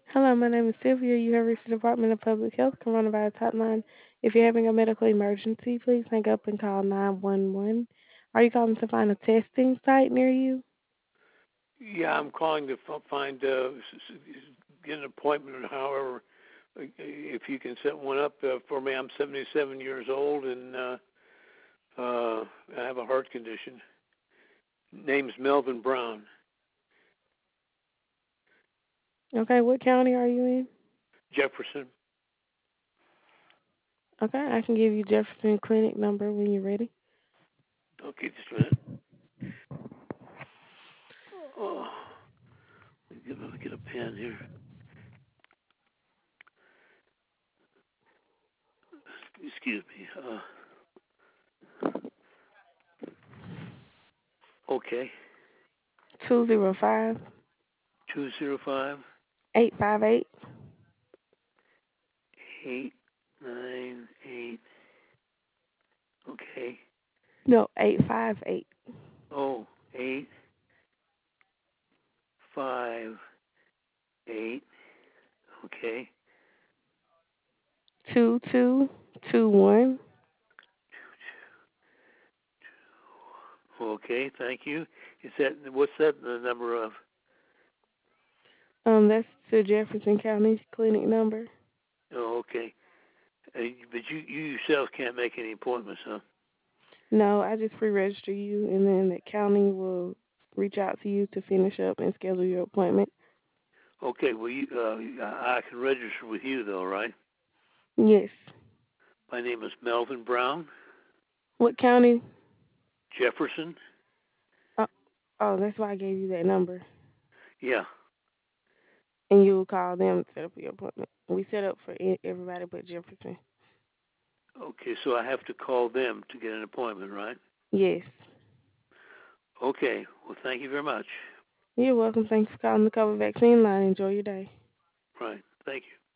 Hello, my name is Sylvia. You have reached the Department of Public Health Coronavirus Hotline. If you're having a medical emergency, please hang up and call 911. Are you calling to find a testing site near you? Yeah, I'm calling to find get an appointment or however if you can set one up for me. I'm 77 years old and I have a heart condition. Name's Melvin Brown, Okay, what county are you in? Jefferson. Okay, I can give you Jefferson Clinic number when you're ready. Okay, just a minute. Oh, let me get a pen here. Excuse me. Okay, 205 205 858. 898. Okay. No, 858. Oh, 858. Okay. 2221. Okay, thank you. Is that what's that the number of? That's the Jefferson County Clinic number. Oh, okay. But you yourself can't make any appointments, huh? No, I just pre-register you, and then the county will reach out to you to finish up and schedule your appointment. Okay. Well, I can register with you though, right? Yes. My name is Melvin Brown, What county? Jefferson. Oh, oh, that's why I gave you that number. Yeah. And you will call them to set up your appointment. We set up for everybody but Jefferson. Okay, so I have to call them to get an appointment, right? Yes. Okay. Well, thank you very much. You're welcome. Thanks for calling the COVID vaccine line. Enjoy your day. Right. Thank you.